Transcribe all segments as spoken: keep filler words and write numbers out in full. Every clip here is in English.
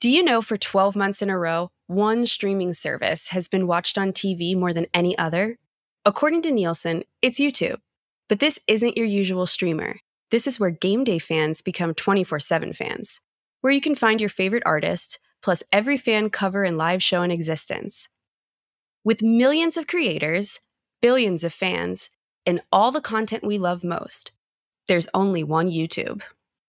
Do you know for twelve months in a row, one streaming service has been watched on T V more than any other? According to Nielsen, it's YouTube. But this isn't your usual streamer. This is where game day fans become twenty-four seven fans, where you can find your favorite artist, plus every fan cover and live show in existence. With millions of creators, billions of fans, and all the content we love most, there's only one YouTube.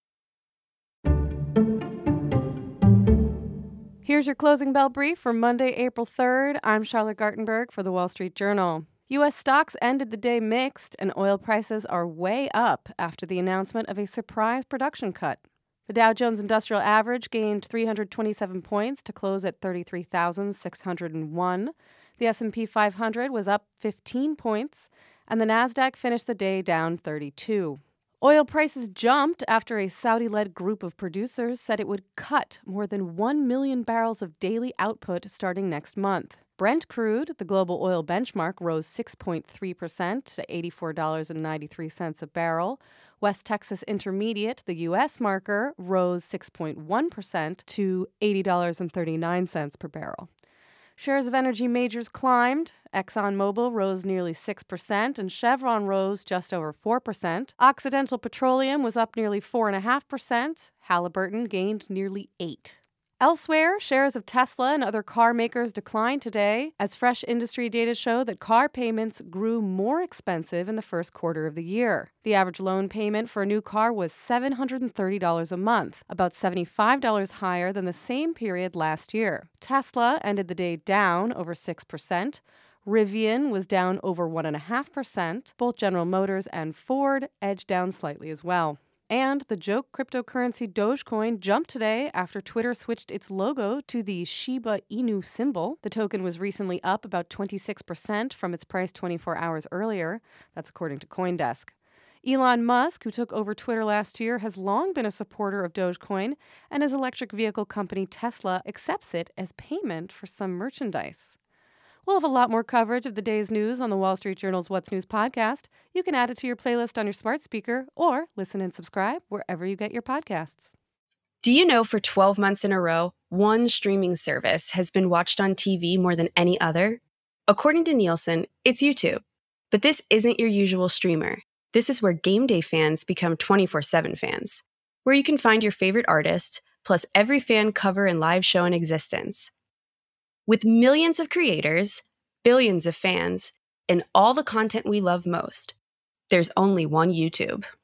Here's your closing bell brief for Monday, April third. I'm Charlotte Gartenberg for The Wall Street Journal. U S stocks ended the day mixed, and oil prices are way up after the announcement of a surprise production cut. The Dow Jones Industrial Average gained three hundred twenty-seven points to close at thirty-three thousand six hundred one. The S and P five hundred was up fifteen points, and the Nasdaq finished the day down thirty-two. Oil prices jumped after a Saudi-led group of producers said it would cut more than one million barrels of daily output starting next month. Brent crude, the global oil benchmark, rose six point three percent to eighty-four dollars and ninety-three cents a barrel. West Texas Intermediate, the U S marker, rose six point one percent to eighty dollars and thirty-nine cents per barrel. Shares of energy majors climbed. ExxonMobil rose nearly six percent, and Chevron rose just over four percent. Occidental Petroleum was up nearly four point five percent. Halliburton gained nearly eight percent. Elsewhere, shares of Tesla and other car makers declined today, as fresh industry data show that car payments grew more expensive in the first quarter of the year. The average loan payment for a new car was seven hundred thirty dollars a month, about seventy-five dollars higher than the same period last year. Tesla ended the day down over six percent. Rivian was down over one point five percent. Both General Motors and Ford edged down slightly as well. And the joke cryptocurrency Dogecoin jumped today after Twitter switched its logo to the Shiba Inu symbol. The token was recently up about twenty-six percent from its price twenty-four hours earlier. That's according to CoinDesk. Elon Musk, who took over Twitter last year, has long been a supporter of Dogecoin, and his electric vehicle company Tesla accepts it as payment for some merchandise. We'll have a lot more coverage of the day's news on the Wall Street Journal's What's News podcast. You can add it to your playlist on your smart speaker or listen and subscribe wherever you get your podcasts. Do you know for twelve months in a row, one streaming service has been watched on T V more than any other? According to Nielsen, it's YouTube. But this isn't your usual streamer. This is where game day fans become twenty-four seven fans, where you can find your favorite artist, plus every fan cover and live show in existence. With millions of creators, billions of fans, and all the content we love most, there's only one YouTube.